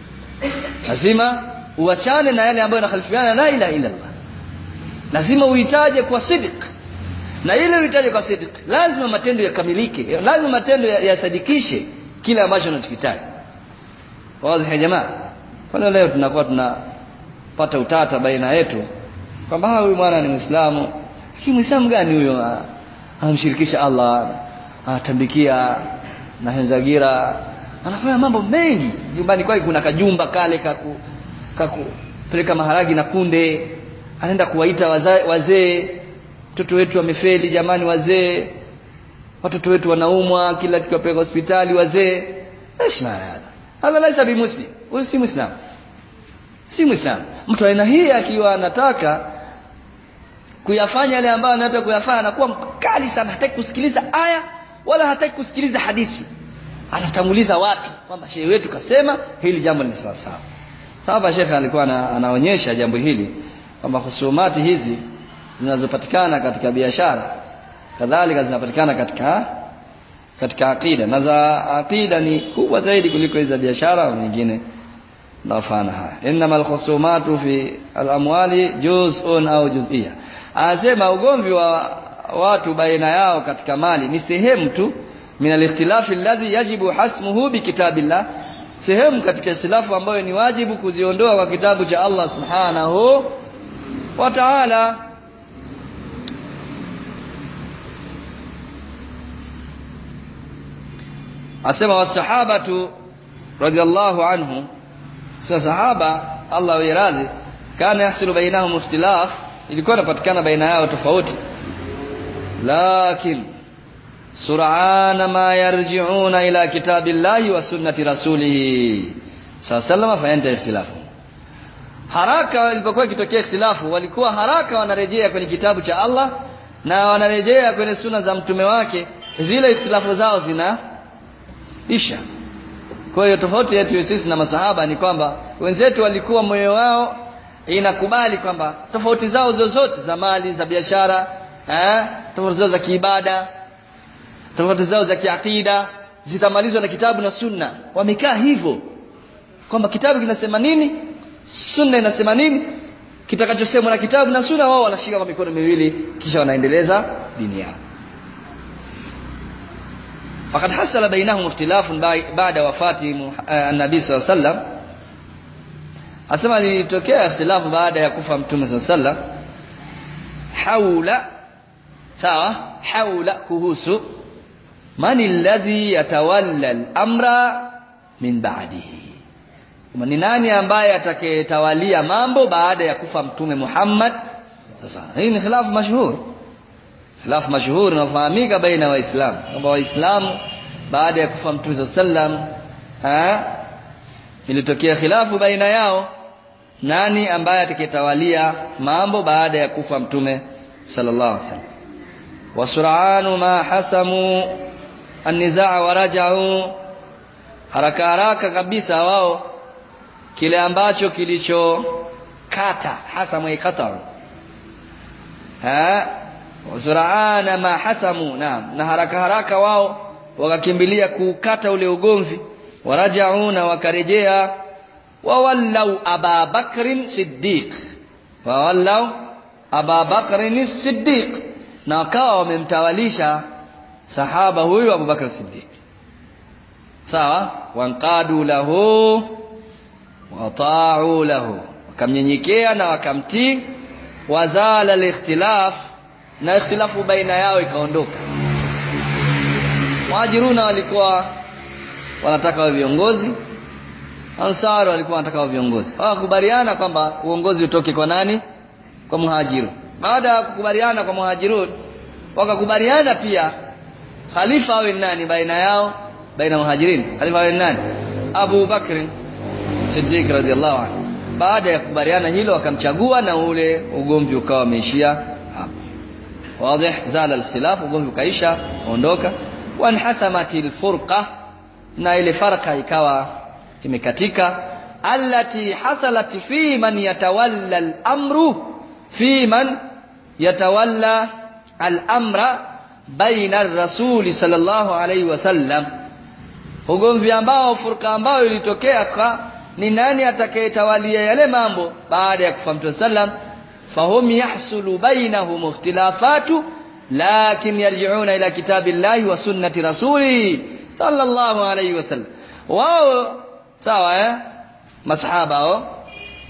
Lazima uachane na yale ambayo yanakhalifiana la ilaha illa Allah. Lazima uitaje kwa sidq, na ile uitaje kwa sidq lazima matendo yakamilike, lazima matendo yasadikishe kile ambacho unachokitaja. Wazi ya jamaa? Kwa leo tunakuwa tunapata utata baina yetu kwamba huyu mwana ni Muislamu, lakini Muislamu gani huyo anamshirikisha Allah, anatambikia na henzagira, anafanya mambo mengi. Nyumbani kwake kuna kajumba kale kaku kakupeleka maharagi na kunde, anaenda kuwaita wazee, watoto wetu wamefeli jamani, wazee, watoto wetu wanaumwa, kila tukapeleka hospitali wazee. Eshmaana hada laisa bi muslim, huyu si Muislamu, si Muislamu. Mtu aina hii akiwa anataka kuyafanya yale ambayo anataka kuyafanya, anakuwa mkali sana, hataki kusikiliza aya wala hataki kusikiliza hadithi, anatanguliza watu kwamba shehe wetu kasema hili jambo ni sawa sawa. Sababu shehe alikuwa anaonyesha jambo hili kwamba husumati hizi zinazopatikana katika biashara kadhalika zinapatikana katika katika akida, na za akida ni kubwa zaidi kuliko hizo biashara nyingine. Nafana haya innamal khusumatu fi al-amwali juz'un au juz'iyya. Anasema ugomvi wa watu baina yao katika mali ni sehemu tu min al-ikhtilafi alladhi yajibu hasmuhu bi kitabillah, sehemu katika ikhtilafu ambayo ni wajibu kuziondoa kwa kitabu cha Allah subhanahu wa ta'ala. Asema wasahabatu radiyallahu anhu, sahaba Allah wiradhi, kana yahsilu bainahum ikhtilaf ilikuwa inapatikana baina yao tofauti, lakin sur'ana ma yarji'una ila kitabillahi wa sunnati rasulih sallallahu alayhi wasallam ikhtilafu. Haraka ilipokuwa ikitokea ikhtilafu, walikuwa haraka wanarejea kwenye kitabu cha Allah na wanarejea kwenye sunna za mtume wake, zile ikhtilafu zao zinaisha. Kwa hiyo tofauti yetu sisi na masahaba ni kwamba wenzetu walikuwa moyo wao inakubali kwamba tofauti zao zozote za mali, za biashara, eh, tofauti zao za kiibada, tofauti zao za kiakida zitamalizwa na kitabu na sunna. Wamekaa hivyo kwamba kitabu kinasema nini, sunna inasema nini, kitakachosemwa na kitabu na sunna wao wanashika kwa mikono miwili kisha wanaendeleza dini yao. Faqad hasala bainahum ikhtilafun ba'da wafati an-nabi sallallahu alayhi wasallam. Asema ilitokea ikhtilafu baada ya kufa mtume sallallahu alayhi wasallam, haula sawa haula kuhusu man alladhi yatawalla al-amra min ba'dihi, ni nani ambaye atakayetawalia mambo baada ya kufa mtume Muhammad. Sasa hii ni khilafu mashhur, khilafu mashhur unafahamika baina waislamu kwamba waislamu baada ya kufa mtume sallam eh ilitokea khilafu baina yao, nani ambaye atakayetawalia mambo baada ya kufa mtume sallallahu alaihi wasallam. Wasur'anu ma hasamu an-nizaa wa raja'u, haraka haraka kabisa wao kile ambacho kilichokata, hasamu ikata ha wasur'ana ma hasamu, naam, na haraka haraka wao wakakimbilia kukata ule ugomvi, warajauna wakarejea, wawallau Aba Bakrin Siddiq, wawallau Aba Bakrin Siddiq, na wakawa wamemtawalisha sahaba huyu Abu Bakr Siddiq, sawa, wanqadu lahu wa ta'u lahu, wakamnyenyekea na wakamtii, wazala al-ikhtilaf, na ikhtilafu baina yao ikaondoka. Muhajiruna walikuwa wanataka wa viongozi, Ansar walikuwa wanataka wa viongozi. Wakakubaliana kwamba uongozi utoke kwa nani? Kwa Muhajiru. Baada ya kukubaliana kwa Muhajirun, wakakubaliana pia khalifa awe nani baina yao, baina Muhajirin. Khalifa awe nani? Abu Bakr Siddiq radhiyallahu anhu. Baada ya kukubaliana hilo wakamchagua, na ule ugomvi ukawa umeishia hapo. Wazi, zala al-khilaf, ugomvi ukaisha, ondoka. Wa anhasamatil furqa, na ile farqa ikawa imekatika, allati hasalat fi man yatawalla al-amru fi man yatawalla al-amra baina ar-rasul sallallahu alayhi wasallam, ugomvi ambao, furqa ambayo ilitokea kwa ni nani atakayetawalia yale mambo baada ya kufa mtume sallam. Fahum yahsulu bainahum ikhtilafatu lakin yarji'una ila kitabillahi wa sunnati rasuli sallallahu alayhi wasallam. Wao sawa eh masahaba wao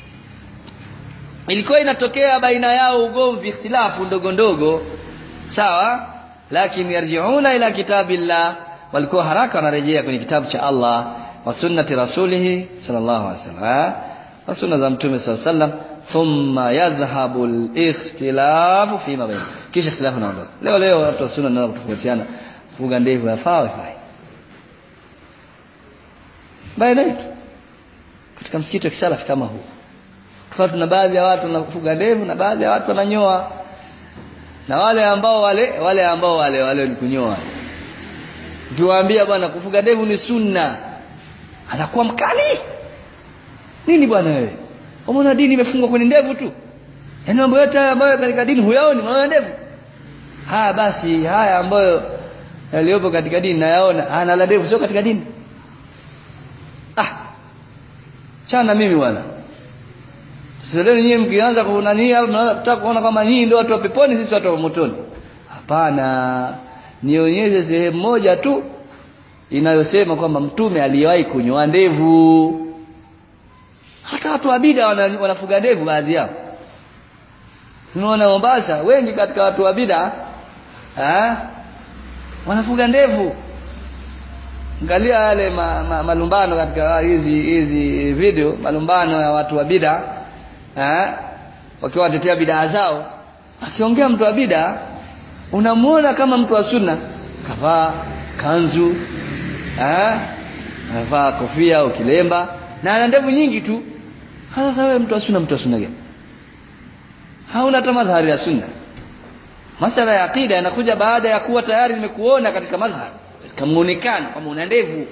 ilikuwa inatokea baina yao ugomvi, ikhtilafu ndogo ndogo, sawa, lakini yarji'una ila kitabillah, walikuwa haraka wanarejea kwenye kitabu cha Allah wa sunnati rasulih sallallahu alaihi wasallam, wa sunna za mtume sallallahu alaihi wasallam. Thumma yadhhabu al-ikhtilafu fi ma baina, kisha ikhtilafu naondoka. Leo leo watu wa sunna ndio kutofautiana, fuga ndevu yafaa yafai baina yetu katika msikiti wa kisalafi kama huu. Kwa tuna baadhi ya watu wanafuga ndevu na baadhi ya watu wananyoa, na wale ambao wale wale ambao wale wale ni kunyoa, tuwaambia bwana kufuga ndevu ni sunna, anakuwa mkali. Nini bwana wewe? Umeona dini imefungwa kwenye ndevu tu? Yaani mambo yote ambayo katika dini huyaoni, unaona ndevu? Haya basi, haya ambayo yaliyopo katika dini nayaona, ana la ndevu sio katika dini. Ah. Chana mimi bwana. Sasa leo nyinyi mkianza kuonania mnataka kuona kama nyinyi ndio watu wa peponi, sisi watu wa motoni. Hapana. Nionyeshe sehemu moja tu inayosema kwamba mtume aliwahi kunyoa ndevu. Hata watu wa bid'a wanafuga ndevu baadhi yao. Tunaona Mombasa wengi katika watu wa bid'a eh wanafuga ndevu. Angalia yale ma, ma, malumbano katika hizi hizi video, malumbano ya watu wa bid'a eh wakiwa watetea bid'a zao. Akiongea mtu wa bid'a unamuona kama mtu wa sunna, kavaa kanzu, eh, anavaa kofia au kilemba na ana ndevu nyingi tu. Sasa wewe mtu wa sunna, mtu wa sunna gani? Hauna hata madhari ya sunna. Masala ya akida yanakuja baada ya kuwa tayari nimekuona katika madhhab, katika muonekano kama una ndevu.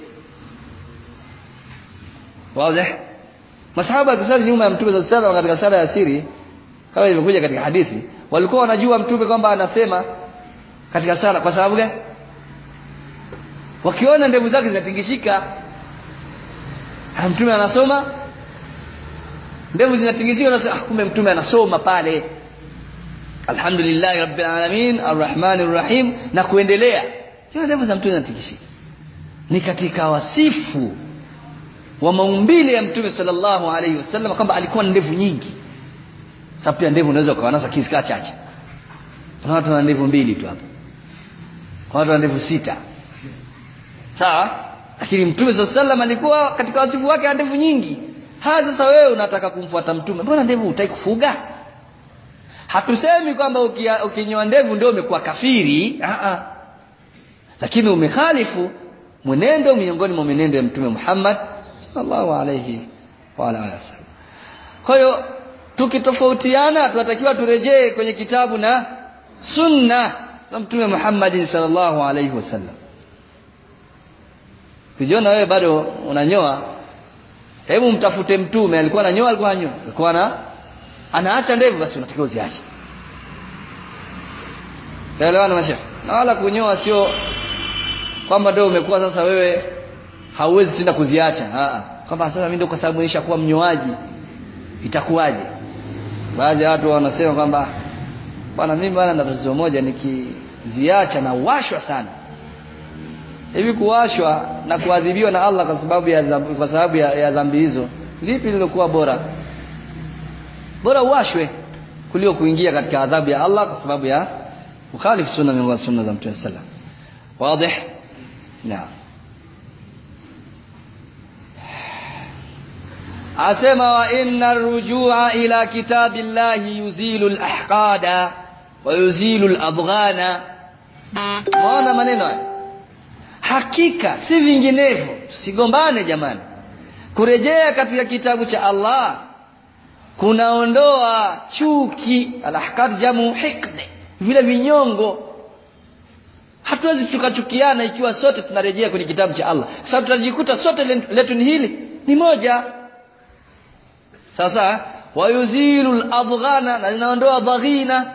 Wazi? Masahaba kusali nyuma ya Mtume sallallahu alaihi wasallam katika sala ya siri, kama ilivyokuja katika hadithi, walikuwa wanajua Mtume kwamba anasema katika sala. Kwa sababu gani? Wakiona ndevu zake zinatingishika, Mtume anasoma, ndevu zinatingishika, na ah, kumbe Mtume anasoma pale alhamdulillahi rabbil alamin arrahmanir rahim na kuendelea. Hiyo ndevu za Mtume zinatingishika. Ni katika wasifu wa maumbile ya Mtume sallallahu alaihi wasallam kwamba alikuwa na ndevu nyingi. Sababu pia ndevu unaweza kuwa nazo kisika chache. Kuna watu wana ndevu mbili tu hapo. Kuna watu wana ndevu sita. Sawa? Lakini Mtume sallallahu alaihi wasallam alikuwa katika wasifu wake ana ndevu nyingi. Haya, sasa wewe unataka kumfuata Mtume, mbona ndevu hutaki kufuga? Hatusemi kwamba ukinyoa ndevu ndio umekuwa kafiri, a a. Lakini umekhalifu mwenendo miongoni mwa mwenendo ya Mtume Muhammad sallallahu alayhi wa alihi wasallam. Kwa hiyo tukitofautiana tunatakiwa turejee kwenye kitabu na sunna za Mtume Muhammad sallallahu alayhi wasallam. Ukijiona wewe bado unanyoa, hebu mtafute Mtume, alikuwa ananyoa, alikuwa ananyoa, alikuwa na anaacha ndevu, basi unatakiwa uziache. Taelewana mashaikh? Na wala kunyoa sio kwamba ndio umekuwa sasa wewe hauwezi tena kuziacha. A a. Kama sasa mimi ndio kwa sababu nisha kuwa mnyoaji itakuwaje? Baadhi ya watu wanasema kwamba bwana, mimi bwana na tatizo moja, nikiziacha na washwa sana. Hivi kuwashwa na kuadhibiwa na Allah kwa sababu ya dhambi, kwa sababu ya, ya dhambi hizo, lipi lilokuwa bora? Bora uwashwe kuliko kuingia katika adhabu ya Allah kwa sababu ya kukhalifu sunna min sunna za Mtume sallallahu alaihi wasallam. Wazi? Naam. Asema wa inna ar-rujua ila kitabillahi yuzilu al-ahqada wa yuzilu al-adghana. Maana maneno haya hakika si vinginevyo, tusigombane jamani. Kurejea katika kitabu cha Allah kunaondoa chuki, al-ahqad jamu hiqd, vile vinyongo. Hatuwezi tukachukiana ikiwa sote tunarejea kwenye kitabu cha Allah, sababu tutajikuta sote letu ni hili ni moja. Sasa wayuzilu al-adghana, na linaondoa dhaghina.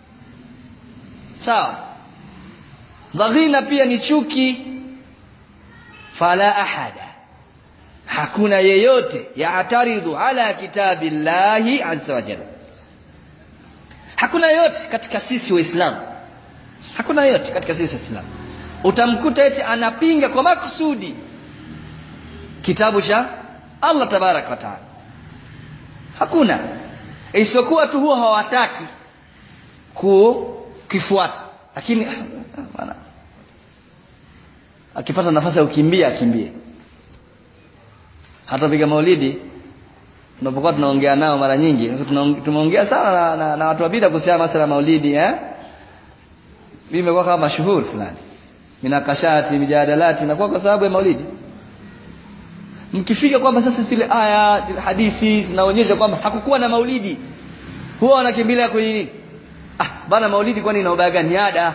Sawa? Dhaghina pia ni chuki. Fala ahada, hakuna yeyote yaataridhu ala kitabillahi azza wa jalla. Hakuna yeyote katika sisi Waislamu, hakuna yeyote katika sisi Waislamu utamkuta eti anapinga kwa makusudi kitabu cha Allah tabarak wa taala. Hakuna, isipokuwa tu huo hawataki kukifuata. Lakini bwana akipata nafasi ya kukimbia akimbie. Hata piga maulidi tunapokuwa tunaongea nao mara nyingi, tumeongea sana na, na, na watu wa bid'a kuhusiana masuala ya maulidi, eh mimi nimekuwa kama mashuhuri fulani minakashati mijadalati na kwa sababu ya maulidi. Mkifika kwamba sasa zile aya zile hadithi zinaonyesha kwamba hakukuwa na maulidi, huwa wanakimbilia kwenye nini? Ah bana, maulidi kwani ina ubaya gani? Ada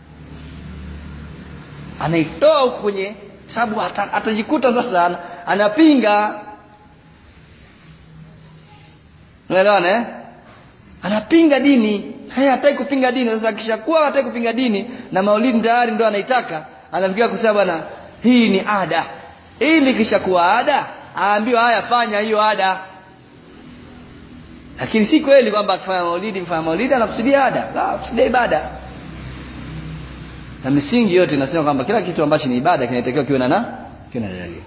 anaitoa huko kwenye, sababu atajikuta sasa anapinga. Unaelewana eh? Anapinga dini. Haya, hataki kupinga dini. Sasa akishakuwa hataki kupinga dini na maulidi tayari ndio anaitaka, anafikia kusema bwana hii ni ada. Ili kishakuwa ada, aambiwa haya fanya hiyo ada. Lakini si kweli kwamba akifanya maulidi mfanya maulidi anakusudia ada. La, kusudia ibada. Na misingi yote inasema kwamba kila kitu ambacho ni ibada kinatakiwa kiwe na na kiwe na dalili.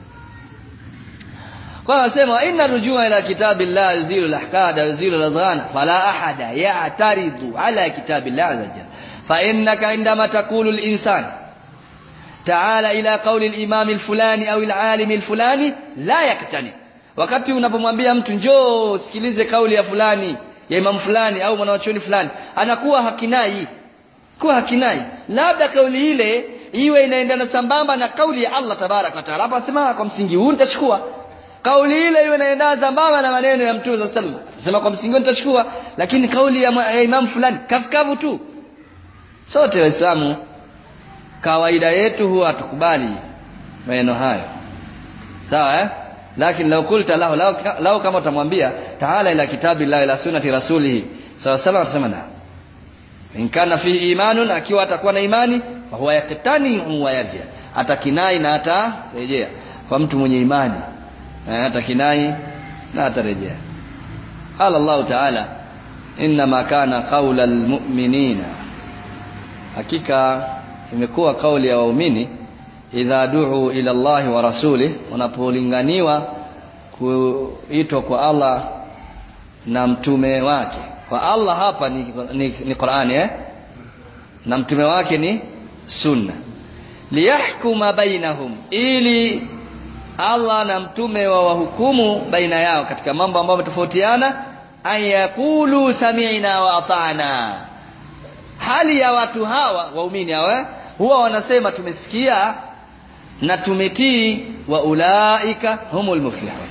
Kwa anasema inna rujua ila kitabillahi yuzilu al-ahqada yuzilu al-adghana fala ahada ya'taridu ala kitabillahi azza jalla. Fa innaka indama taqulu al-insan ta'ala ila qawli al-imam al-fulani au al-alim al-fulani la yaktani. Wakati unapomwambia mtu njoo sikilize kauli ya fulani ya imam fulani au mwanachuoni fulani, anakuwa hakinai kwa hakinai, labda kauli ile iwe inaendana sambamba na kauli ya Allah tabarak wa taala. Hapa sema kwa msingi huu nitachukua kauli ile iwe inaendana sambamba na maneno ya Mtume sallallahu alaihi wasallam, sema kwa msingi huu nitachukua. Lakini kauli ya, ya imam fulani kafikavu tu, sote waislamu kawaida yetu huwa tukubali maneno hayo, sawa eh? Lakini lau kulta lahu, lau, lau kama utamwambia taala ila kitabi la ila sunnati rasulihi sallallahu alaihi wasallam, na in kana fi imanun, akiwa atakuwa na imani, fa huwa yaktani wa yarji, atakinai na atarejea. Kwa mtu mwenye imani atakinai na atarejea. Qala Allah ta'ala inna ma kana qawla almu'minina, hakika imekuwa kauli ya waumini idha du'u ila Allah wa rasuli, wanapolinganiwa kuitwa kwa Allah na mtume wake. Kwa Allah hapa ni, ni, ni Qur'ani eh, na mtume wake ni sunna. Liyahkuma bainahum, ili Allah na mtume wa wahukumu baina yao katika mambo ambayo yametofautiana. Ayaqulu sami'na wa ata'na, hali ya watu hawa waumini hawa huwa wanasema tumesikia na tumetii. Wa ulaika humul muflihun,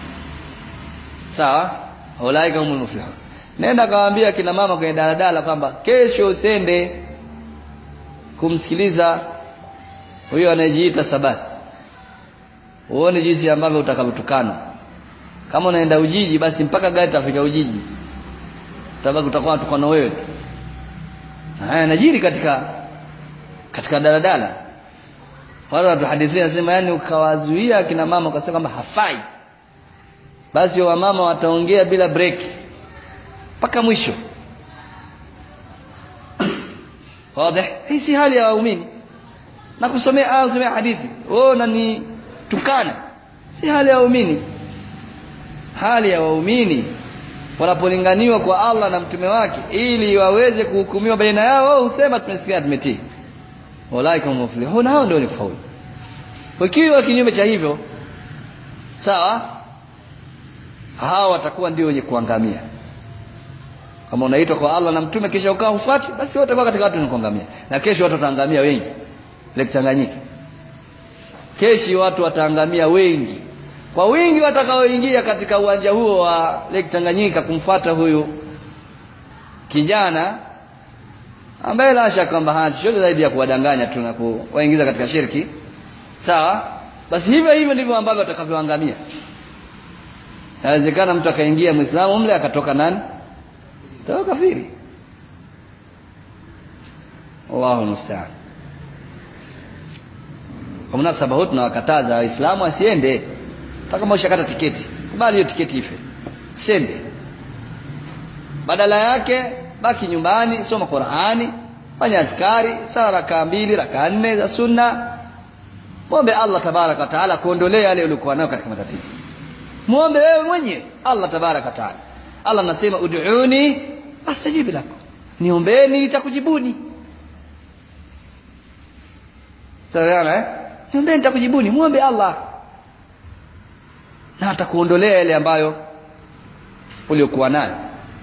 sawa, ulaika humul muflihun. Nenda kawaambia kina mama kwenye daladala kwamba kesho usende kumsikiliza huyo anayejiita Sabasi, uone jinsi ambavyo utakavyotukana. Kama unaenda Ujiji, basi mpaka gari tafika Ujiji, sababu utakuwa tukana wewe. Haya najiri katika katika daladala. Wale watu hadithi nasema, yani ukawazuia kina mama ukasema kwamba hafai, basi wa mama wataongea bila break mpaka mwisho. Wazi, hii si hali ya waumini. Na kusomea au kusomea hadithi oh na ni tukana, si hali ya waumini. Hali ya waumini wanapolinganiwa kwa Allah na mtume wake ili waweze kuhukumiwa baina yao, wao husema tumesikia tumetii. Walaika muflihun, hao ndio walifaulu. Wakiwa kinyume cha hivyo, sawa, hao watakuwa ndio wenye kuangamia. Kama unaitwa kwa Allah na mtume kisha ukaa ufuati, basi watakuwa katika watu wanaoangamia. Na kesho watu wataangamia wengi. Lake Tanganyika, kesho watu wataangamia wengi, kwa wingi watakaoingia katika uwanja huo wa Lake Tanganyika kumfuata huyu kijana ambaye la shaka kwamba hana chochote zaidi ya kuwadanganya tu na kuwaingiza katika shirki, sawa. Basi hivyo hivyo ndivyo ambavyo watakavyoangamia. Inawezekana mtu akaingia Muislamu mle akatoka nani? Toka kafiri. Allahu musta'an. Kwa mnasaba hutu na wakataza Waislamu asiende. Kama ushakata tiketi, kubali hiyo tiketi ife, sende. Badala yake baki nyumbani, soma Qur'ani, fanya azkari, sala raka mbili, raka nne za sunna. Muombe Allah tabaraka wa taala kuondolea yale uliokuwa nayo katika matatizo. Muombe wewe mwenyewe Allah tabaraka wa taala. Allah anasema ud'uni astajib lakum, niombeeni nitakujibuni. Sawa eh? Niombeeni nitakujibuni. Muombe Allah na atakuondolea yale ambayo uliokuwa nayo.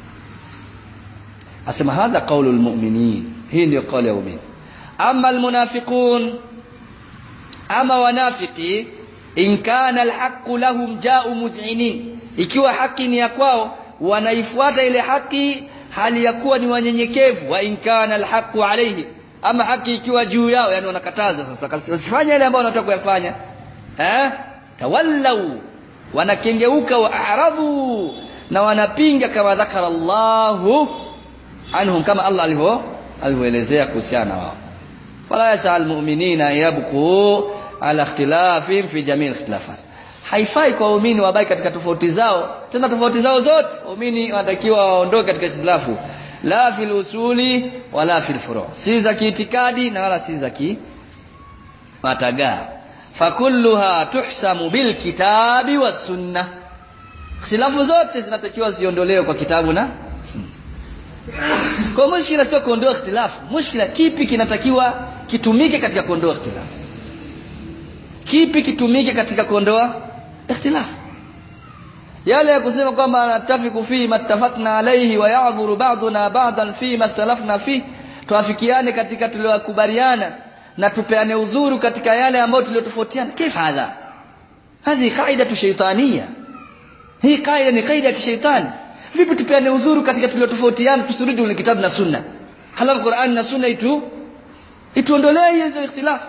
Asema hadha qaulul mu'minin, hii ndio kauli ya waumini. Amma almunafiqun, ama wanafiki, in kana alhaqqu lahum ja'u mud'inin, ikiwa haki ni ya kwao wanaifuata ile haki hali ya kuwa ni wanyenyekevu. Wa in kana alhaqqu alayhi, ama haki ikiwa juu yao, yani wanakataza sasa usifanye ile ambayo unataka kuyafanya, eh, tawallau, wanakengeuka, wa a'radu, na wanapinga, kama dhakara Allahu anhum, kama Allah alivyo alivyoelezea kuhusiana wao. Fala yasal mu'minina yabqu ala ikhtilafin fi jami'il ikhtilafat, haifai kwa waumini wabaki katika tofauti zao, tena tofauti zao zote. Waumini wanatakiwa waondoke katika ikhtilafu, la fil usuli wala fil furu', si za kiitikadi na wala si za kimatagaa. Fakulluha tuhsamu bil kitabi was sunnah, ikhtilafu zote zinatakiwa ziondolewe kwa kitabu na sunna. Kwa mushkila sio kuondoa ikhtilafu, mushkila kipi kinatakiwa kitumike katika kuondoa ikhtilafu, kipi kitumike katika kuondoa ikhtilafu. yale ya kusema kwamba natafiku fi mattafaqna alayhi wa ya'dhuru ba'duna ba'dan fi mastalafna fi, tuafikiane katika tuliyokubaliana na tupeane uzuru katika yale ambayo tuliyotofautiana. Kifa hadha? Hadi kaida shaytania. Hii kaida ni kaida ya kishaitani. Vipi tupeane uzuru katika tuliyotofautiana, tusirudi kwenye kitabu na sunna? Halafu Qur'an na sunna itu ituondolee hizo ikhtilaf.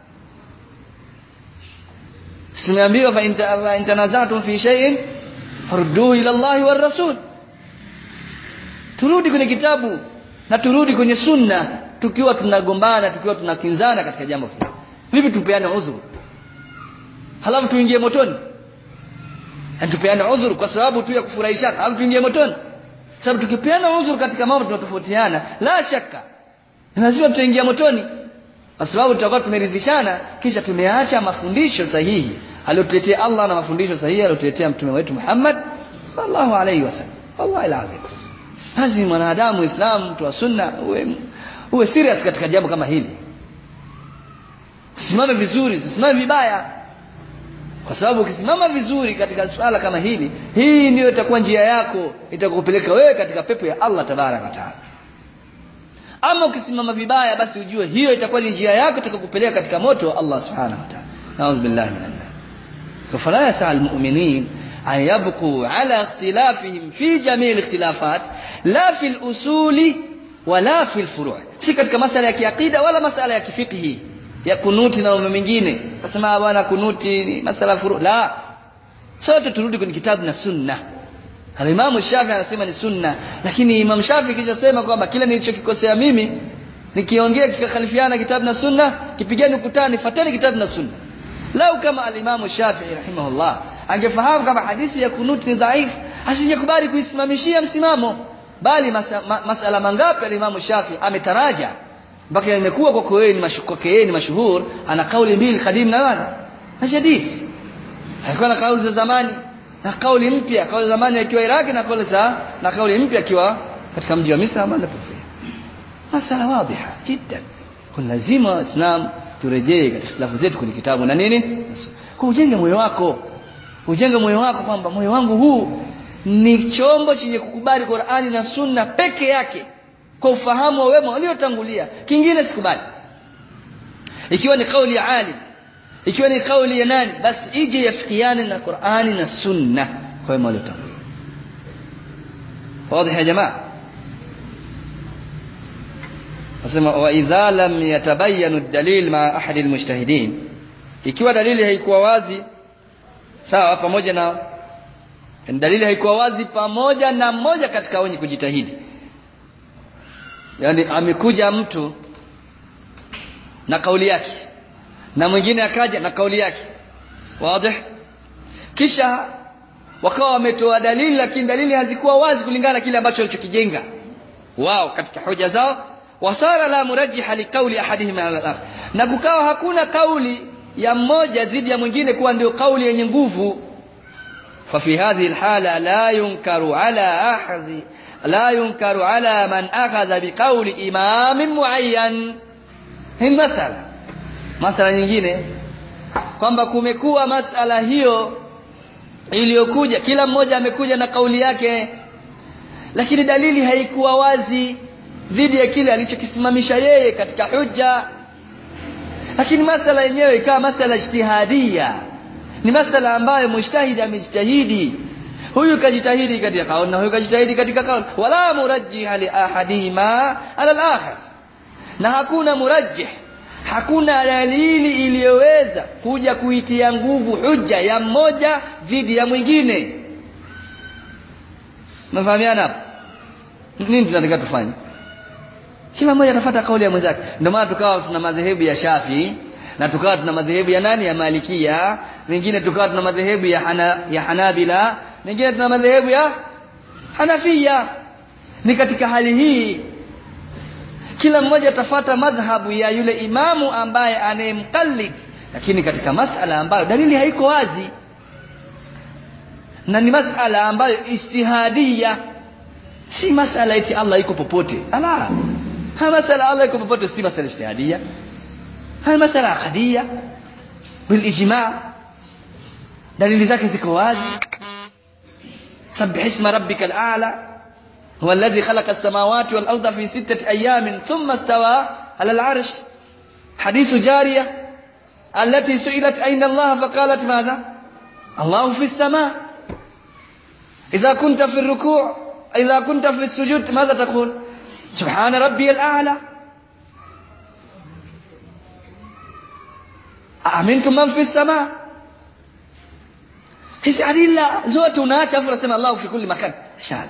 Tumeambiwa fa in tanaza'tum fi shay'in farudduhu ila Allah wa rasul. Turudi kwenye kitabu na turudi kwenye sunna tukiwa tunagombana, tukiwa tunakinzana katika jambo fulani. Vipi tupeane udhuru? Halafu tuingie motoni. Na tupeane udhuru kwa sababu tu ya kufurahisha, au tuingie motoni? Sababu tukipeana udhuru katika mambo tunatofautiana, la shaka lazima tutaingia motoni. Kwa sababu tutakuwa tumeridhishana kisha tumeacha mafundisho sahihi aliyotuletea Allah na mafundisho sahihi aliyotuletea mtume wetu Muhammad sallallahu alaihi wasallam. Wallahi alazim. Lazima mwanadamu Muislamu mtu wa sunna uwe uwe serious katika jambo kama hili. Usimame vizuri, usimame vibaya. Kwa sababu ukisimama vizuri katika swala kama hili, hii ndio itakuwa njia yako itakupeleka wewe katika pepo ya Allah tabaraka taala. Ama ukisimama vibaya, basi ujue hiyo itakuwa ni njia yako itakupeleka katika moto wa Allah subhanahu wa ta'ala. Na'udhu billahi minan nar. Fala yas'al mu'minin an yabqu ala ikhtilafihim fi jami' al-ikhtilafat la fi al-usuli wala fi al-furu'. Si katika masala ya kiakida wala masala ya kifiqhi ya kunuti na mambo mengine. Nasema bwana kunuti ni masala furu'. La. Sote turudi kwenye kitabu na sunna. Al-Imam Shafi'i anasema ni sunna, lakini Imam Shafi'i kisha sema kwamba kila nilichokikosea mimi nikiongea kikakhalifiana kitabu na sunna, kipigeni ukutani, fateni kitabu na sunna. Lau kama al-Imam Shafi'i rahimahullah angefahamu kama hadithi ya kunut ni dhaifu, asingekubali kuisimamishia msimamo, bali masala masa mangapi al-Imam Shafi'i ametaraja mpaka imekuwa kwa kweli ni mashuhuri, ana kauli mbili kadim na wana na jadid. Haikuwa na kauli za zamani na kauli mpya, kauli zamani akiwa Iraki na kauli za na kauli mpya akiwa katika mji wa Misri ambao anapofia. Masala wazi jiddan. Kuna lazima Waislamu turejee katika ikhtilafu zetu kwenye kitabu na nini? Kwa ujenge moyo wako. Ujenge moyo wako kwamba moyo wangu huu ni chombo chenye kukubali Qur'ani na Sunna peke yake kwa ufahamu wa wema waliotangulia. Kingine sikubali. Ikiwa ni kauli ya alim, ikiwa ni kauli ya nani, basi ije yafikiane na Qur'ani na Sunna kwa wema waliotangulia. Wazi ya jamaa? Nasema wa idha lam yatabayyana ad-dalil ma ahad al-mujtahidin, ikiwa dalili haikuwa wazi sawa pamoja na dalili haikuwa wazi pamoja na mmoja katika wenye kujitahidi, yani amekuja mtu na kauli yake na mwingine akaja na kauli yake, wazi, kisha wakawa wametoa dalili lakini dalili hazikuwa wazi kulingana na kile ambacho walichokijenga wao katika hoja zao, wasara la murajjiha liqauli ahadihim ala al-akhar, na kukawa hakuna kauli ya mmoja dhidi ya mwingine kuwa ndio kauli yenye nguvu. fa fi hadhihi alhala la yunkaru ala ahadhi la yunkaru ala man akhadha biqauli imam muayyan. Hii masala masala nyingine kwamba kumekuwa masala hiyo iliyokuja kila mmoja amekuja na kauli yake, lakini dalili haikuwa wazi dhidi ya kile alichokisimamisha yeye katika hujja, lakini masala yenyewe ikawa masala ijtihadia, ni masala ambayo mujtahid amejitahidi, huyu kajitahidi katika kauli na huyu kajitahidi katika kauli, wala murajjih li ahadihima ala al-akhar, na hakuna murajjih, hakuna dalili iliyoweza kuja kuitia nguvu hujja ya mmoja dhidi ya mwingine. Mfahamiana hapo? Nini tunataka tufanye? Kila mmoja atafuata kauli ya mwenzake. Ndio maana tukawa tuna madhehebu ya Shafi na tukawa tuna madhehebu ya nani, ya Malikia, wengine tukawa tuna madhehebu ya Hana, ya Hanabila, wengine tuna madhehebu ya Hanafia. Ni katika hali hii kila mmoja atafuata madhhabu ya yule imamu ambaye anayemqallid, lakini katika masala ambayo dalili haiko wazi na ni masala ambayo ijtihadia, si masala eti Allah iko popote. Ala, ha masala Allah iko popote si masala ijtihadia, ha masala aqdiyya bil ijma', dalili zake ziko wazi. sabbih isma rabbikal a'la huwa alladhi khalaqa as-samawati wal arda fi sittati ayamin thumma istawa 'ala al-'arsh. hadithu jariyah التي سئلت أين الله فقالت ماذا؟ الله في السماء. إذا كنت في الركوع إذا كنت في السجود ماذا تقول؟ سبحان ربي الأعلى. أأمنتم من في السماء. hizi adilla zote unaacha afu unasema Allah fi kulli makan. Shahada.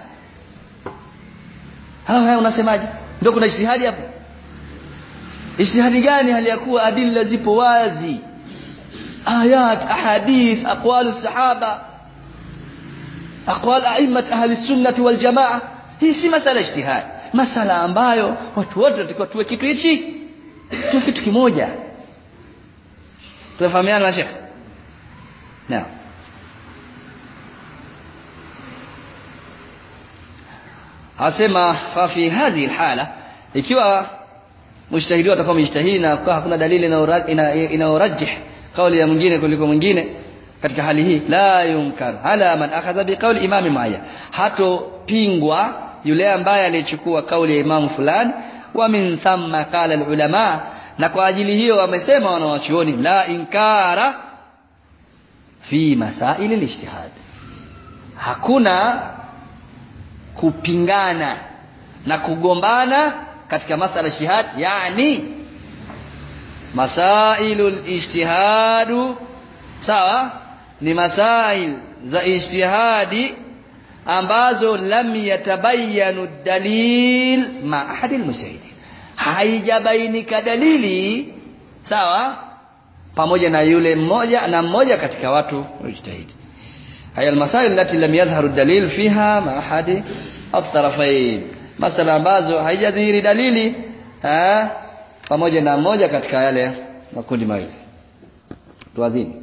Hawa unasemaje? Ndio kuna ijtihadi hapo. Ijtihadi gani hali ya kuwa adilla zipo wazi? Ayat, ahadith, aqwal sahaba, aqwal a'immat ahli sunnah wal jamaa. Hii si masala ijtihad. Masala ambayo watu wote watakuwa tuwe kitu hichi. Tuwe kitu kimoja. Tunafahamiana na Sheikh? Naam. Asema fa fi hadhihi alhala, ikiwa mujtahidi atakuwa mujtahidi na hakuna dalili inayorajih kauli ya mwingine kuliko mwingine, katika hali hii la yunkar ala man akhadha bi qawli imam muayyan, hato pingwa yule ambaye alichukua kauli ya imam fulani. Wa min thumma qala alulama, na kwa ajili hiyo wamesema wanawachuoni la inkara fi masail alijtihad, hakuna kupingana na kugombana katika masala ijtihad. Yani masailul ijtihad sawa ni masail za ijtihadi ambazo lam yatabayanu dalil ma ahadil mujtahidin, haijabainika dalili sawa pamoja na yule mmoja na mmoja katika watu mujtahidi. haya almasail allati lam yadhharu dalil fiha ma ahadi at-tarafayn, masala ambazo haijadhihiri dalili eh pamoja na mmoja katika yale makundi mawili. Tuadhini.